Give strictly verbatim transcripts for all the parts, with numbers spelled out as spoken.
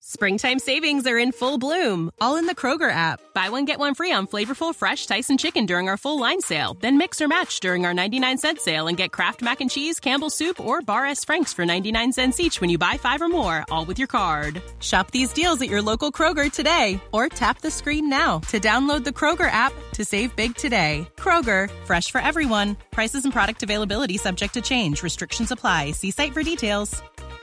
Springtime savings are in full bloom, all in the Kroger app. Buy one, get one free on flavorful, fresh Tyson chicken during our full line sale. Then mix or match during our ninety-nine cent sale and get Kraft Mac and Cheese, Campbell's Soup, or Bar S. Frank's for ninety-nine cents each when you buy five or more, all with your card. Shop these deals at your local Kroger today, or tap the screen now to download the Kroger app to save big today. Kroger, fresh for everyone. Prices and product availability subject to change. Restrictions apply. See site for details.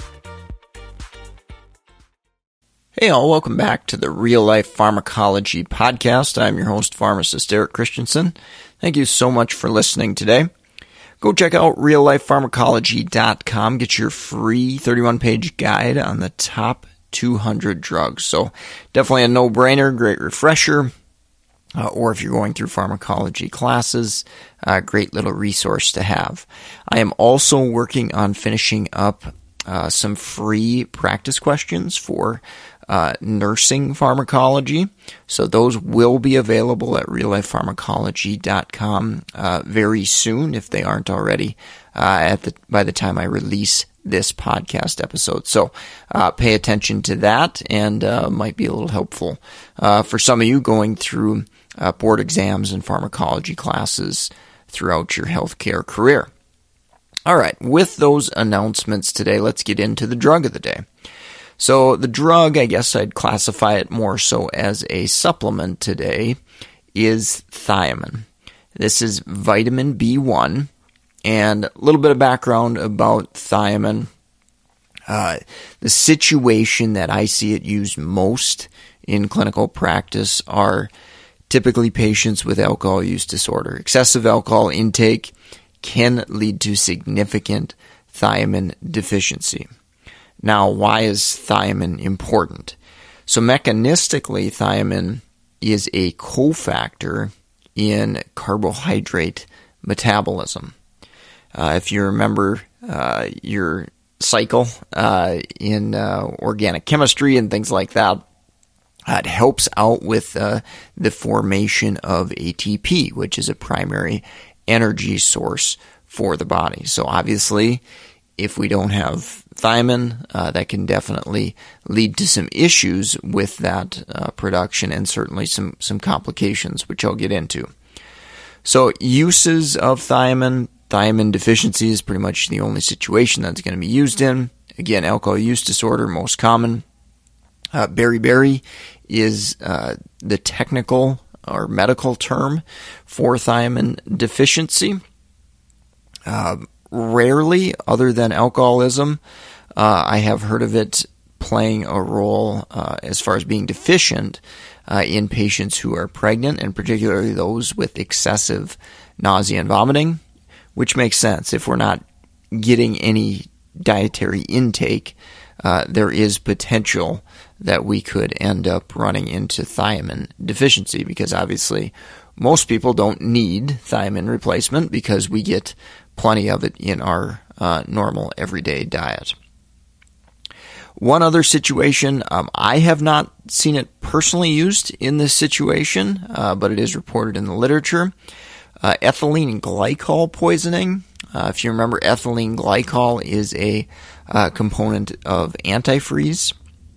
Hey all, welcome back to the Real Life Pharmacology Podcast. I'm your host, pharmacist Eric Christensen. Thank you so much for listening today. Go check out real life pharmacology dot com. Get your free thirty-one page guide on the top two hundred drugs. So definitely a no-brainer, great refresher. Uh, or if you're going through pharmacology classes, a great little resource to have. I am also working on finishing up uh, some free practice questions for Uh, nursing pharmacology. So those will be available at real life pharmacology dot com uh, very soon, if they aren't already, uh, at the by the time I release this podcast episode. So uh, pay attention to that, and uh, might be a little helpful uh, for some of you going through uh, board exams and pharmacology classes throughout your healthcare career. All right, with those announcements today, let's get into the drug of the day. So the drug, I guess I'd classify it more so as a supplement today, is thiamine. This is vitamin B one, and a little bit of background about thiamine. Uh, the situation that I see it used most in clinical practice are typically patients with alcohol use disorder. Excessive alcohol intake can lead to significant thiamine deficiency. Now, why is thiamine important? So mechanistically, thiamine is a cofactor in carbohydrate metabolism. Uh, if you remember uh, your cycle uh, in uh, organic chemistry and things like that, uh, it helps out with uh, the formation of A T P, which is a primary energy source for the body. So obviously, if we don't have thiamine, uh, that can definitely lead to some issues with that uh, production, and certainly some, some complications, which I'll get into. So uses of thiamine, thiamine deficiency is pretty much the only situation that's going to be used in. Again, alcohol use disorder, most common. Uh, beriberi is uh, the technical or medical term for thiamine deficiency. Uh, Rarely, other than alcoholism, uh, I have heard of it playing a role uh, as far as being deficient uh, in patients who are pregnant, and particularly those with excessive nausea and vomiting, which makes sense. If we're not getting any dietary intake, uh, there is potential that we could end up running into thiamine deficiency, because obviously most people don't need thiamine replacement because we get plenty of it in our uh, normal everyday diet. One other situation, um, I have not seen it personally used in this situation, uh, but it is reported in the literature. Uh, ethylene glycol poisoning. Uh, if you remember, ethylene glycol is a uh, component of antifreeze.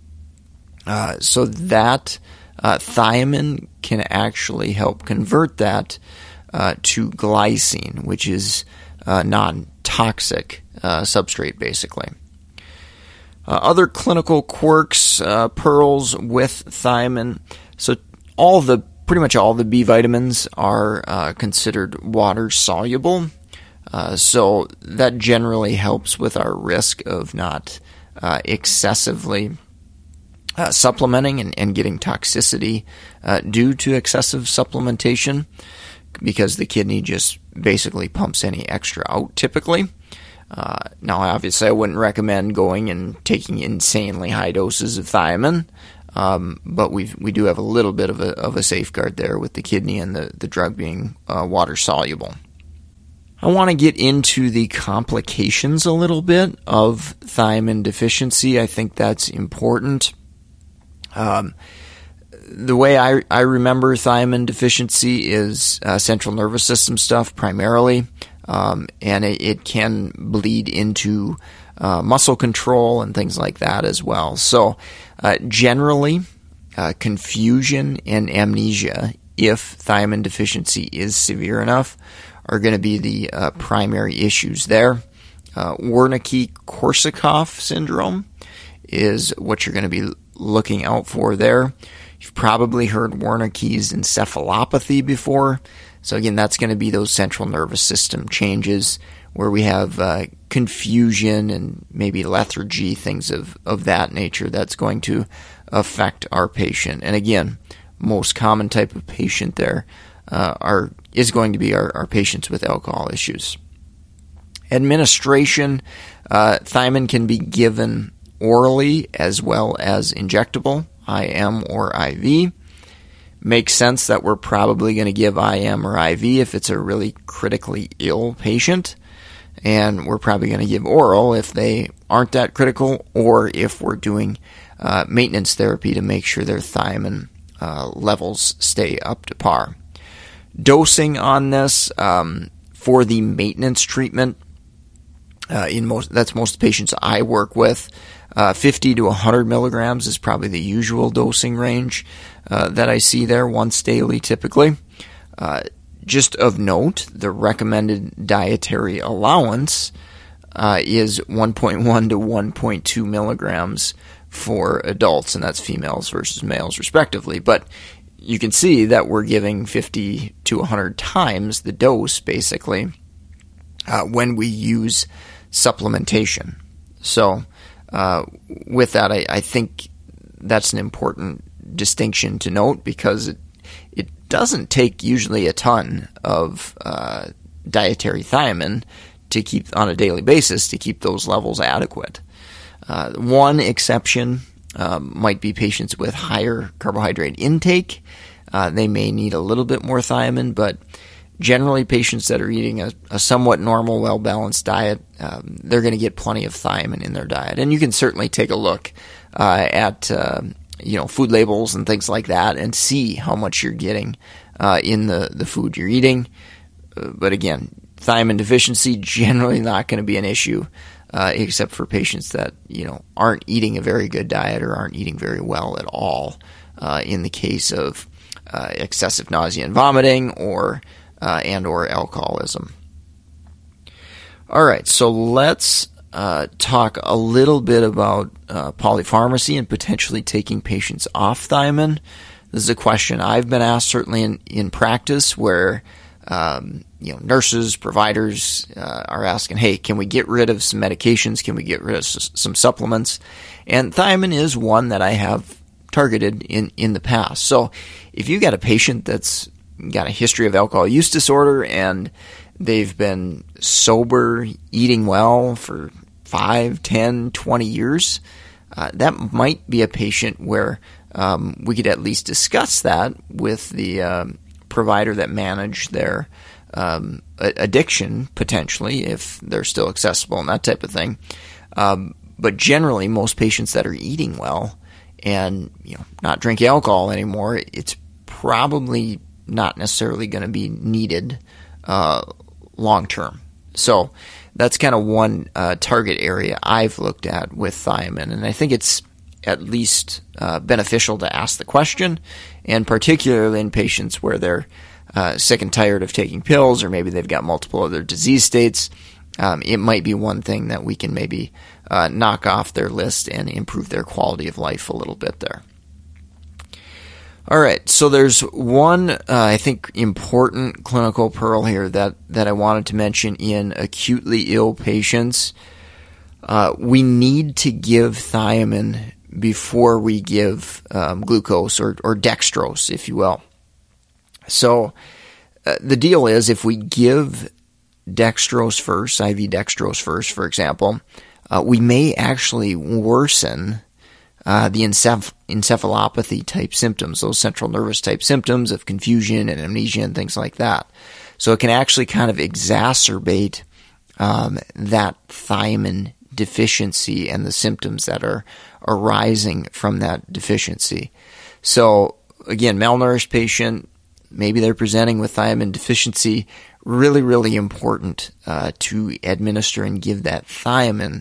Uh, so that uh, thiamine can actually help convert that uh, to glycine, which is Uh, non-toxic uh, substrate, basically. Uh, other clinical quirks, uh, pearls with thiamine. So all the, pretty much all the B vitamins are uh, considered water soluble. Uh, so that generally helps with our risk of not uh, excessively uh, supplementing and, and getting toxicity uh, due to excessive supplementation, because the kidney just basically pumps any extra out typically. Uh, now, obviously, I wouldn't recommend going and taking insanely high doses of thiamine, um, but we we do have a little bit of a, of a safeguard there with the kidney and the, the drug being uh, water soluble. I want to get into the complications a little bit of thiamine deficiency. I think that's important. Um, the way I, I remember thiamine deficiency is uh, central nervous system stuff primarily, um, and it, it can bleed into uh, muscle control and things like that as well. So uh, generally, uh, confusion and amnesia, if thiamine deficiency is severe enough, are going to be the uh, primary issues there. Uh, Wernicke-Korsakoff syndrome is what you're going to be looking out for there. You've probably heard Wernicke's encephalopathy before. So again, that's going to be those central nervous system changes where we have uh, confusion and maybe lethargy, things of, of that nature that's going to affect our patient. And again, most common type of patient there uh, are is going to be our, our patients with alcohol issues. Administration, uh, thiamine can be given orally as well as injectable, I M or I V. Makes sense that we're probably going to give I M or I V if it's a really critically ill patient, and we're probably going to give oral if they aren't that critical, or if we're doing uh, maintenance therapy to make sure their thiamine uh, levels stay up to par. Dosing on this um, for the maintenance treatment, uh, in most that's most patients I work with, uh, fifty to one hundred milligrams is probably the usual dosing range uh, that I see there once daily typically. Uh, just of note, the recommended dietary allowance uh, is one point one to one point two milligrams for adults, and that's females versus males respectively. But you can see that we're giving fifty to one hundred times the dose, basically, uh, when we use supplementation. So uh, with that, I, I think that's an important distinction to note, because it, it doesn't take usually a ton of uh, dietary thiamine to keep on a daily basis to keep those levels adequate. Uh, one exception um, might be patients with higher carbohydrate intake. Uh, they may need a little bit more thiamine, but generally patients that are eating a, a somewhat normal, well-balanced diet, um, they're going to get plenty of thiamine in their diet. And you can certainly take a look uh, at uh, you know food labels and things like that and see how much you're getting uh, in the, the food you're eating. Uh, but again, thiamine deficiency generally not going to be an issue, uh, except for patients that you know aren't eating a very good diet or aren't eating very well at all. Uh, in the case of uh, excessive nausea and vomiting, or uh, and or alcoholism. All right, so let's uh, talk a little bit about uh, polypharmacy and potentially taking patients off thiamine. This is a question I've been asked, certainly in, in practice, where um, you know nurses, providers uh, are asking, hey, can we get rid of some medications? Can we get rid of s- some supplements? And thiamine is one that I have targeted in, in the past. So if you got a patient that's got a history of alcohol use disorder and they've been sober, eating well for five, ten, twenty years, uh, that might be a patient where um, we could at least discuss that with the um, provider that managed their um, addiction, potentially, if they're still accessible and that type of thing. Um, but generally, most patients that are eating well and you know not drinking alcohol anymore, it's probably not necessarily going to be needed uh, long term. So that's kind of one uh, target area I've looked at with thiamine, and I think it's at least uh, beneficial to ask the question, and particularly in patients where they're uh, sick and tired of taking pills, or maybe they've got multiple other disease states. Um, it might be one thing that we can maybe uh, knock off their list and improve their quality of life a little bit there. All right, so there's one, uh, I think, important clinical pearl here that, that I wanted to mention in acutely ill patients. Uh, we need to give thiamine before we give um, glucose or, or dextrose, if you will. So uh, the deal is, if we give dextrose first, I V dextrose first, for example, uh, we may actually worsen uh, the enceph- encephalopathy type symptoms, those central nervous type symptoms of confusion and amnesia and things like that. So it can actually kind of exacerbate um, that thiamine deficiency and the symptoms that are arising from that deficiency. So again, malnourished patient, maybe they're presenting with thiamine deficiency. Really, really important uh, to administer and give that thiamine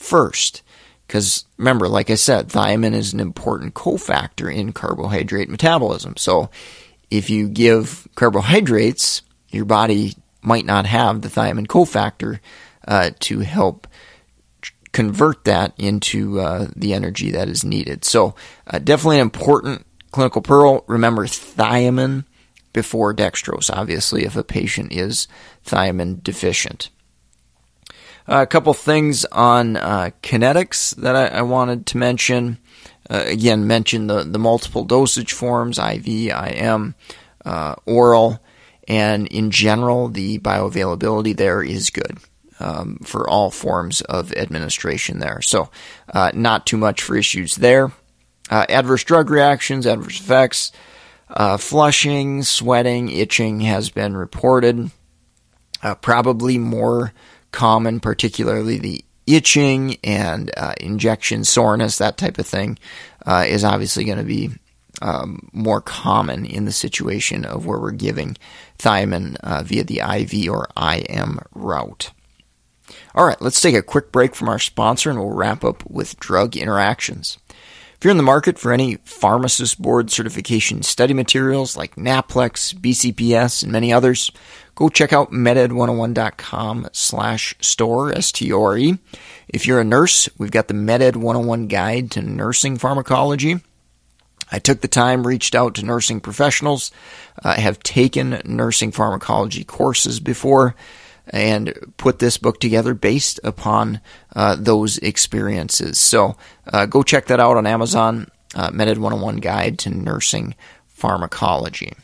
first. Because remember, like I said, thiamine is an important cofactor in carbohydrate metabolism. So if you give carbohydrates, your body might not have the thiamine cofactor uh, to help convert that into uh, the energy that is needed. So uh, definitely an important clinical pearl. Remember thiamine before dextrose, obviously, if a patient is thiamine deficient. Uh, a couple things on uh, kinetics that I, I wanted to mention. Uh, again, mention the, the multiple dosage forms, I V, I M, uh, oral, and in general, the bioavailability there is good um, for all forms of administration there. So uh, not too much for issues there. Uh, adverse drug reactions, adverse effects, uh, flushing, sweating, itching has been reported. Uh, probably more common, particularly the itching and uh, injection soreness, that type of thing, uh, is obviously going to be um, more common in the situation of where we're giving thiamine uh, via the I V or I M route. All right, let's take a quick break from our sponsor and we'll wrap up with drug interactions. If you're in the market for any pharmacist board certification study materials like NAPLEX, B C P S, and many others, go check out meded one oh one dot com slash store, S T O R E. If you're a nurse, we've got the MedEd one oh one Guide to Nursing Pharmacology. I took the time, reached out to nursing professionals, uh, have taken nursing pharmacology courses before, and put this book together based upon uh, those experiences. So uh, go check that out on Amazon, uh, MedEd one oh one Guide to Nursing Pharmacology.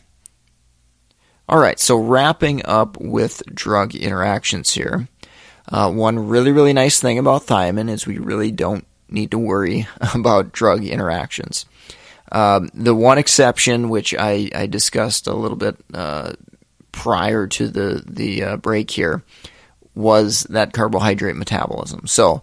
All right, so wrapping up with drug interactions here. Uh, one really, really nice thing about thiamine is we really don't need to worry about drug interactions. Um, the one exception, which I, I discussed a little bit uh, prior to the, the uh, break here, was that carbohydrate metabolism. So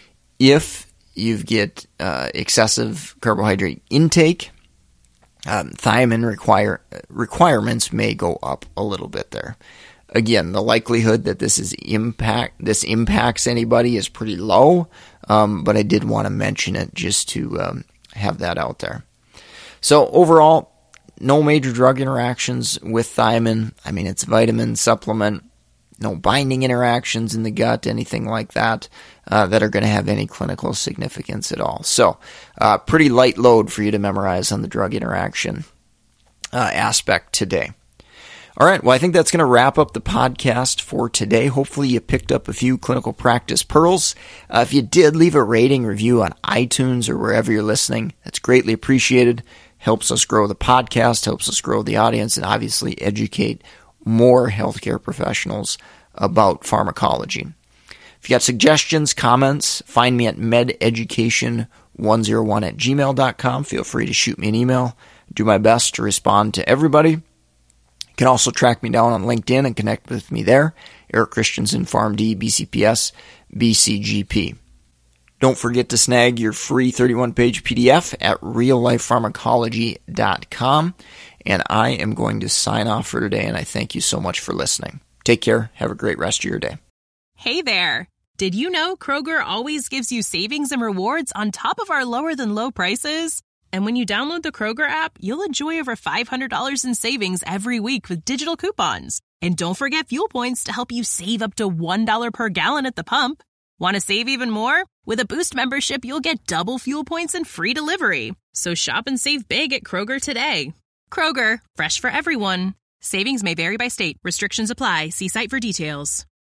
if you get uh, excessive carbohydrate intake, Um, thiamine require requirements may go up a little bit there. Again, the likelihood that this is impact this impacts anybody is pretty low, um, but I did want to mention it just to um, have that out there. So overall, no major drug interactions with thiamine. I mean, it's a vitamin supplement. No binding interactions in the gut, anything like that, uh, that are going to have any clinical significance at all. So, uh, pretty light load for you to memorize on the drug interaction uh, aspect today. All right, well, I think that's going to wrap up the podcast for today. Hopefully you picked up a few clinical practice pearls. Uh, if you did, leave a rating review on iTunes or wherever you're listening. That's greatly appreciated. Helps us grow the podcast, helps us grow the audience, and obviously educate more healthcare professionals about pharmacology. If you got suggestions, comments, find me at mededucation one oh one at gmail dot com. Feel free to shoot me an email. Do my best to respond to everybody. You can also track me down on LinkedIn and connect with me there. Eric Christensen, PharmD, B C P S, B C G P. Don't forget to snag your free thirty-one page P D F at real life pharmacology dot com. And I am going to sign off for today, and I thank you so much for listening. Take care. Have a great rest of your day. Hey there. Did you know Kroger always gives you savings and rewards on top of our lower-than-low prices? And when you download the Kroger app, you'll enjoy over five hundred dollars in savings every week with digital coupons. And don't forget fuel points to help you save up to one dollar per gallon at the pump. Want to save even more? With a Boost membership, you'll get double fuel points and free delivery. So shop and save big at Kroger today. Kroger, fresh for everyone. Savings may vary by state. Restrictions apply. See site for details.